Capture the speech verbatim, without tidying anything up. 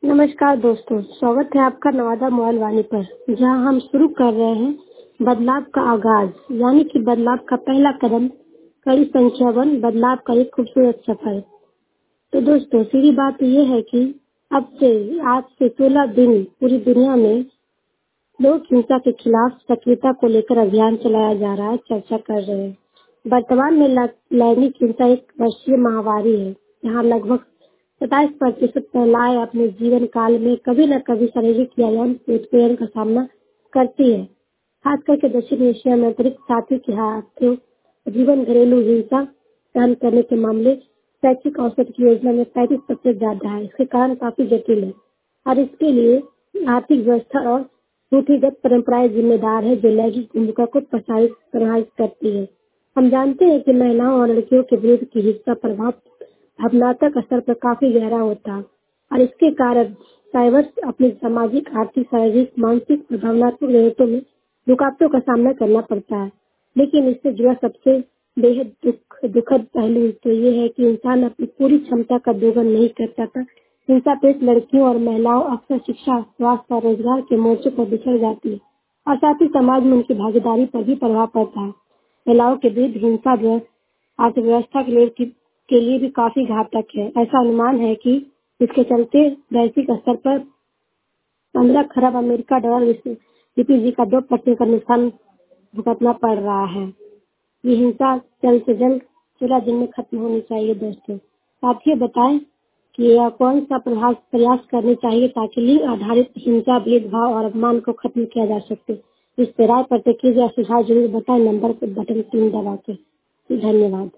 नमस्कार दोस्तों, स्वागत है आपका नवादा मोबाइल वाणी पर, जहां हम शुरू कर रहे हैं बदलाव का आगाज, यानी कि बदलाव का पहला कदम, कड़ी संख्या वन, बदलाव का एक खूबसूरत सफर। तो दोस्तों, सीधी बात यह है कि अब से आज से सोलह दिन पूरी दुनिया में लोक हिंसा के खिलाफ सक्रियता को लेकर अभियान चलाया जा रहा है, चर्चा कर रहे हैं। वर्तमान में लैंगिक हिंसा एक वर्षीय महामारी है, जहाँ लगभग सताइस प्रतिशत महिलाएं अपने जीवन काल में कभी न कभी शारीरिक या यौन उत्पीड़न का सामना करती है। खास करके दक्षिण एशिया में अतिरिक्त साथी के हाथों जीवन घरेलू हिंसा सहन करने के मामले शैक्षिक औसत की योजना में पैंतीस प्रतिशत ज्यादा है। इसके कारण काफी जटिल है और इसके लिए आर्थिक व्यवस्था और नीतिगत परंपराएं जिम्मेदार है, जो लैंगिक भूमिका को प्रसारित प्रभावित करती है। हम जानते हैं कि महिलाओं और लड़कियों के विरुद्ध की हिंसा प्रभाव भावनात्मक स्तर पर काफी गहरा होता है और इसके कारण साइबर अपनी सामाजिक, आर्थिक, शारीरिक, मानसिक और भावनात्मक जरूरतों में रुकावटों का सामना करना पड़ता है। लेकिन इससे जुड़ा सबसे बेहद दुख दुखद पहलू तो ये है कि इंसान अपनी पूरी क्षमता का दोहन नहीं कर पाता। हिंसा पीड़ित लड़कियों और महिलाओं अक्सर शिक्षा, स्वास्थ्य और रोजगार के मोर्चों पर बिछड़ जाती है और साथ ही समाज में उनकी भागीदारी पर भी प्रभाव पड़ता है। महिलाओं के विरुद्ध हिंसा अर्थव्यवस्था के लिए के लिए भी काफी घातक है। ऐसा अनुमान है कि इसके चलते वैश्विक स्तर पर पंद्रह खरब अमेरिका डॉलर जीडीपी का दो परसेंट का नुकसान भुगतना पड़ रहा है। ये हिंसा जल्द से जल्द सोलह दिन में खत्म होनी चाहिए। दोस्तों, साथियों, बताएं कि यह कौन सा प्रयास प्रयास करने चाहिए ताकि लिंग आधारित हिंसा, भेदभाव और अपमान को खत्म किया जा सके। इस पर राय प्रतिक्रिया या सुझाव जरूर बताएं। नंबर पर बटन तीन दबा के। धन्यवाद।